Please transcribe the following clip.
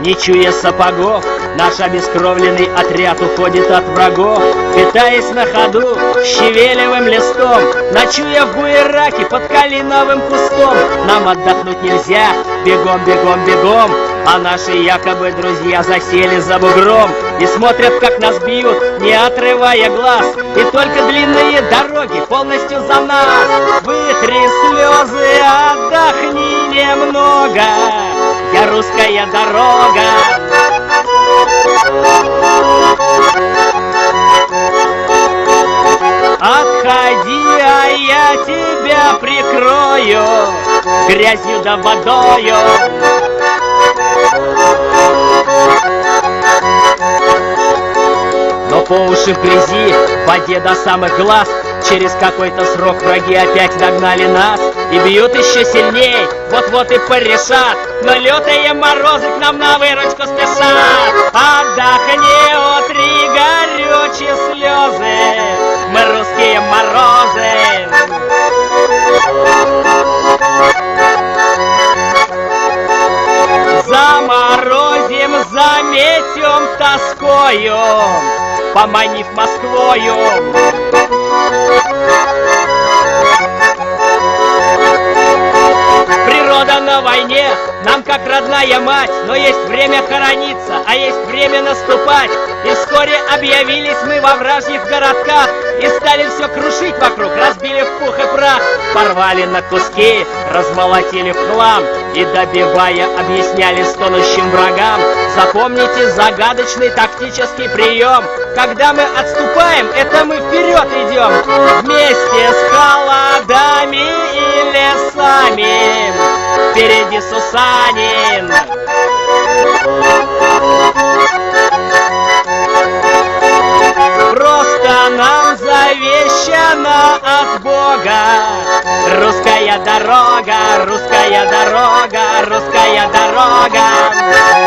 Не чуя сапогов, наш обескровленный отряд уходит от врагов, питаясь на ходу щавелевым листом, ночуя в буераке под калиновым кустом. Нам отдохнуть нельзя, бегом, бегом, бегом, а наши якобы друзья засели за бугром и смотрят, как нас бьют, не отрывая глаз, и только длинные дороги полностью за нас. Вытри слезы, отдохни немного, я русская дорога. Отходи, а я тебя прикрою грязью да водою. Но по уши в грязи, в воде до самых глаз, через какой-то срок враги опять догнали нас и бьют еще сильней, вот-вот и порешат, но лютые морозы к нам на выручку спешат. Отдохни, утри горючие слезы, мы русские морозы. Заморозим, заметем тоскою, поманив Москвою. Природа на войне нам как родная мать, но есть время хорониться, а есть время наступать. И вскоре объявились мы во вражьих городках и стали все крушить вокруг, разбили в пух и прах, порвали на куски, размолотили в хлам и, добивая, объясняли стонущим врагам: запомните загадочный тактический прием. Когда мы отступаем, это мы вперед идем, вместе с холодами и лесами. Впереди Сусанин. Просто нам завещано от Бога русская дорога, русская дорога, русская дорога.